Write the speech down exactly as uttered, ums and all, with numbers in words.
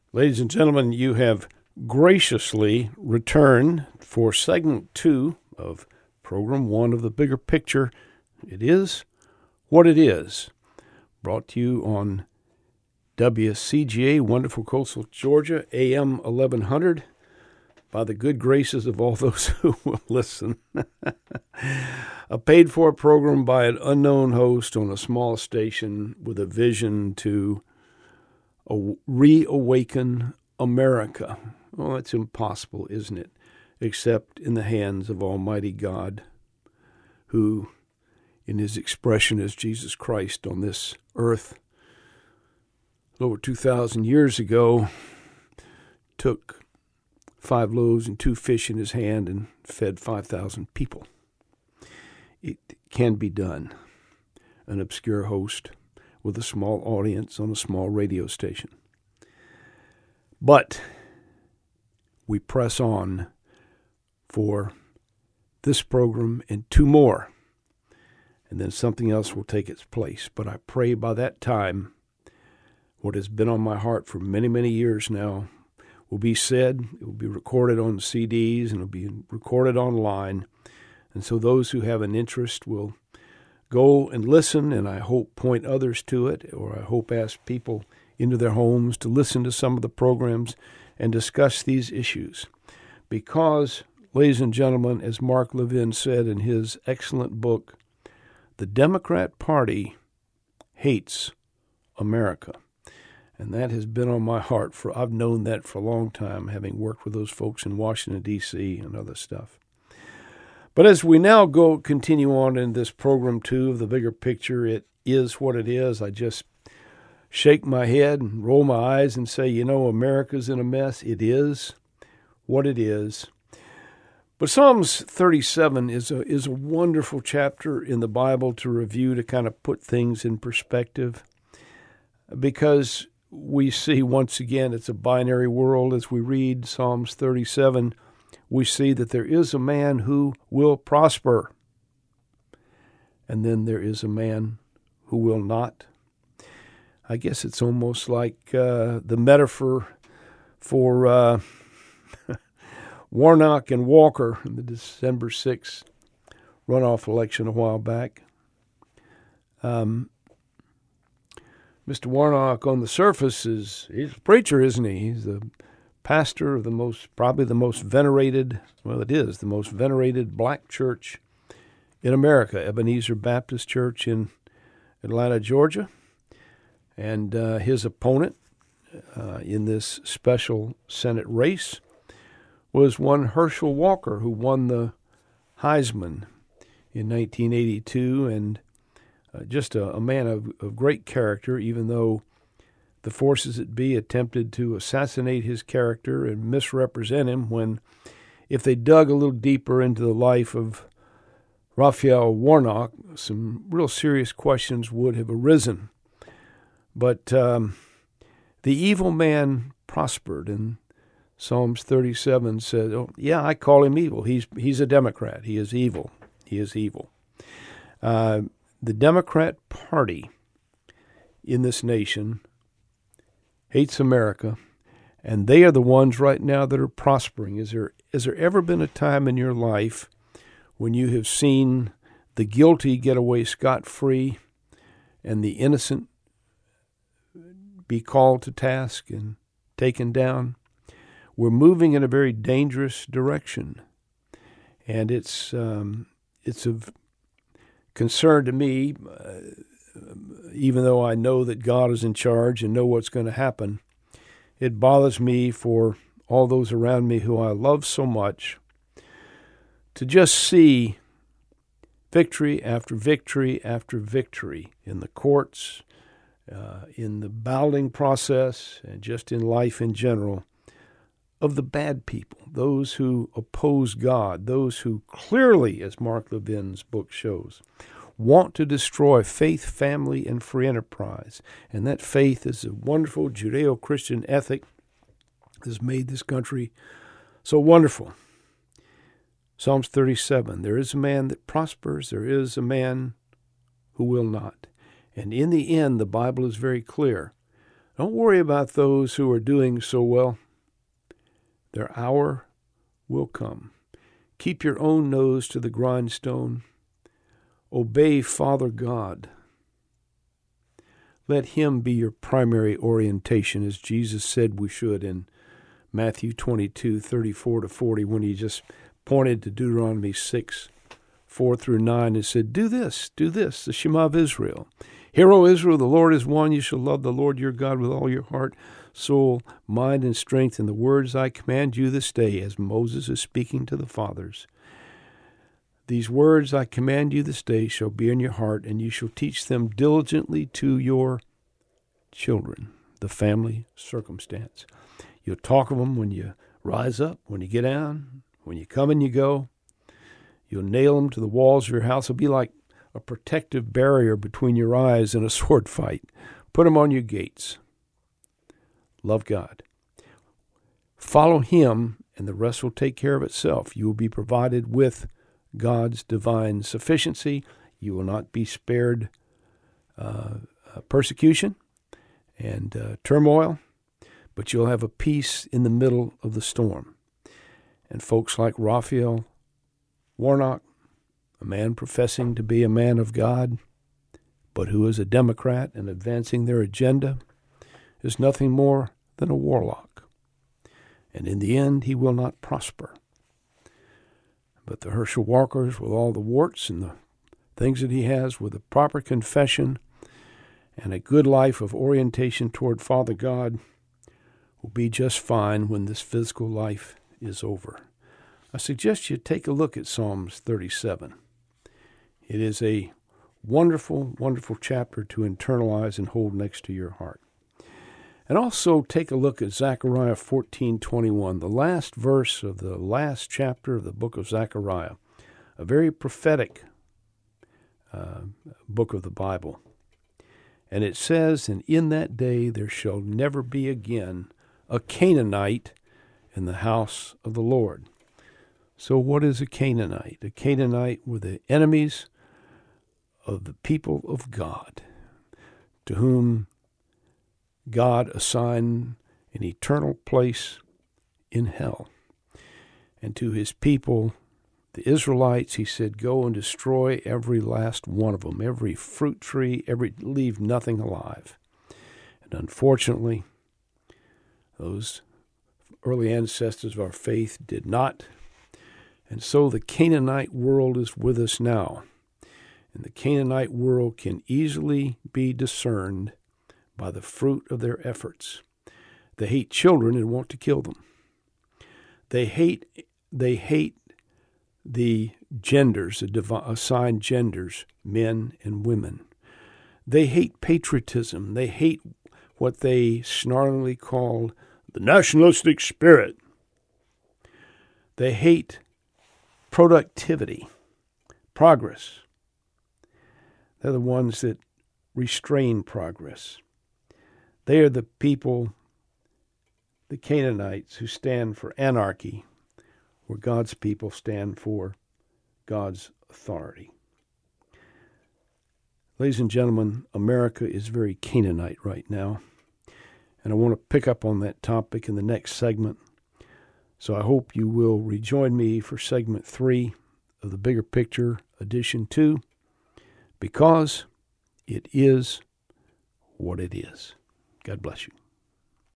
Ladies and gentlemen, you have graciously returned for segment two of program one of The Bigger Picture. It is what it is. Brought to you on W C G A, wonderful Coastal Georgia, A M eleven hundred, by the good graces of all those who will listen. A paid-for program by an unknown host on a small station with a vision to reawaken America. Well, it's impossible, isn't it? Except in the hands of Almighty God, who, in his expression as Jesus Christ on this earth, over two thousand years ago, took five loaves and two fish in his hand and fed five thousand people. It can be done. An obscure host with a small audience on a small radio station. But we press on for this program and two more, and then something else will take its place. But I pray by that time, what has been on my heart for many, many years now will be said. It will be recorded on C Ds, and it will be recorded online. And so those who have an interest will go and listen, and I hope point others to it, or I hope ask people into their homes to listen to some of the programs and discuss these issues. Because, ladies and gentlemen, as Mark Levin said in his excellent book, the Democrat Party hates America. And that has been on my heart. For I've known that for a long time, having worked with those folks in Washington, D C and other stuff. But as we now go continue on in this program two of The Bigger Picture, it is what it is. I just shake my head and roll my eyes and say, you know, America's in a mess. It is what it is. But Psalms thirty-seven is a is a wonderful chapter in the Bible to review, to kind of put things in perspective, because we see once again it's a binary world. As we read Psalms thirty-seven, we see that there is a man who will prosper, and then there is a man who will not. I guess it's almost like uh, the metaphor for uh, Warnock and Walker in the December sixth runoff election a while back. Um, Mister Warnock, on the surface, is he's a preacher, isn't he? He's the pastor of the most, probably the most venerated, well, it is the most venerated black church in America, Ebenezer Baptist Church in Atlanta, Georgia. And uh, his opponent uh, in this special Senate race was one Herschel Walker, who won the Heisman in nineteen eighty-two, and uh, just a, a man of, of great character, even though the forces that be attempted to assassinate his character and misrepresent him, when, if they dug a little deeper into the life of Raphael Warnock, some real serious questions would have arisen. But um, the evil man prospered, and Psalms thirty-seven said, oh, yeah, I call him evil. He's, he's a Democrat. He is evil. He is evil. Uh, the Democrat Party in this nation hates America, and they are the ones right now that are prospering. Is there has there ever been a time in your life when you have seen the guilty get away scot-free and the innocent be called to task and taken down? We're moving in a very dangerous direction, and it's um, it's of concern to me, uh, even though I know that God is in charge and know what's going to happen. It bothers me for all those around me who I love so much to just see victory after victory after victory in the courts, uh, in the balloting process, and just in life in general, of the bad people, those who oppose God, those who clearly, as Mark Levin's book shows, want to destroy faith, family, and free enterprise. And that faith is a wonderful Judeo-Christian ethic that has made this country so wonderful. Psalms thirty-seven, there is a man that prospers, there is a man who will not. And in the end, the Bible is very clear. Don't worry about those who are doing so well. Their hour will come. Keep your own nose to the grindstone. Obey Father God. Let Him be your primary orientation, as Jesus said we should in Matthew twenty-two, thirty-four to forty, when He just pointed to Deuteronomy six, four through nine, and said, do this, do this, the Shema of Israel. Hear, O Israel, the Lord is one. You shall love the Lord your God with all your heart, soul, mind, and strength. And the words I command you this day, as Moses is speaking to the fathers. These words I command you this day shall be in your heart, and you shall teach them diligently to your children, the family circumstance. You'll talk of them when you rise up, when you get down, when you come and you go. You'll nail them to the walls of your house. It'll be like a protective barrier between your eyes in a sword fight. Put them on your gates. Love God. Follow Him, and the rest will take care of itself. You will be provided with God's divine sufficiency. You will not be spared uh, uh, persecution and uh, turmoil, but you'll have a peace in the middle of the storm. And folks like Raphael Warnock, a man professing to be a man of God, but who is a Democrat and advancing their agenda, is nothing more than a warlock. And in the end, he will not prosper. But the Herschel Walkers, with all the warts and the things that he has, with a proper confession and a good life of orientation toward Father God, will be just fine when this physical life is over. I suggest you take a look at Psalms thirty-seven. It is a wonderful, wonderful chapter to internalize and hold next to your heart. And also take a look at Zechariah fourteen twenty-one, the last verse of the last chapter of the book of Zechariah, a very prophetic uh, book of the Bible. And it says, and in that day there shall never be again a Canaanite in the house of the Lord. So what is a Canaanite? A Canaanite were the enemies of the people of God, to whom God assigned an eternal place in hell. And to his people, the Israelites, he said, go and destroy every last one of them, every fruit tree, every leave nothing alive. And unfortunately, those early ancestors of our faith did not. And so the Canaanite world is with us now. And the Canaanite world can easily be discerned by the fruit of their efforts. They hate children and want to kill them. They hate they hate the genders, the divi- assigned genders, men and women. They hate patriotism. They hate what they snarlingly call the nationalistic spirit. They hate productivity, progress. They're the ones that restrain progress. They are the people, the Canaanites, who stand for anarchy, where God's people stand for God's authority. Ladies and gentlemen, America is very Canaanite right now, and I want to pick up on that topic in the next segment. So I hope you will rejoin me for segment three of the Bigger Picture, edition two, because it is what it is. God bless you.